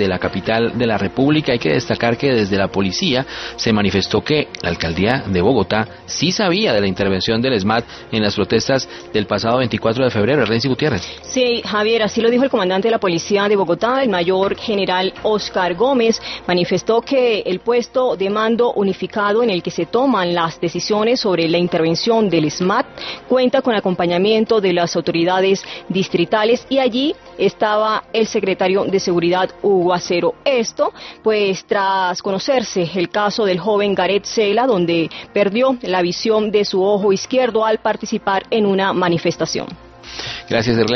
de la capital de la República. Hay que destacar que desde la policía se manifestó que la alcaldía de Bogotá sí sabía de la intervención del ESMAD en las protestas del pasado 24 de febrero. Renzi Gutiérrez. Sí, Javier, así lo dijo el comandante de la policía de Bogotá, el mayor general Oscar Gómez. Manifestó que el puesto de mando unificado en el que se toman las decisiones sobre la intervención del ESMAD cuenta con acompañamiento de las autoridades distritales y allí estaba el secretario de Seguridad, Hugo Acero. Esto, pues, tras conocerse el caso del joven Gareth Cela, donde perdió la visión de su ojo izquierdo al participar en una manifestación. Gracias,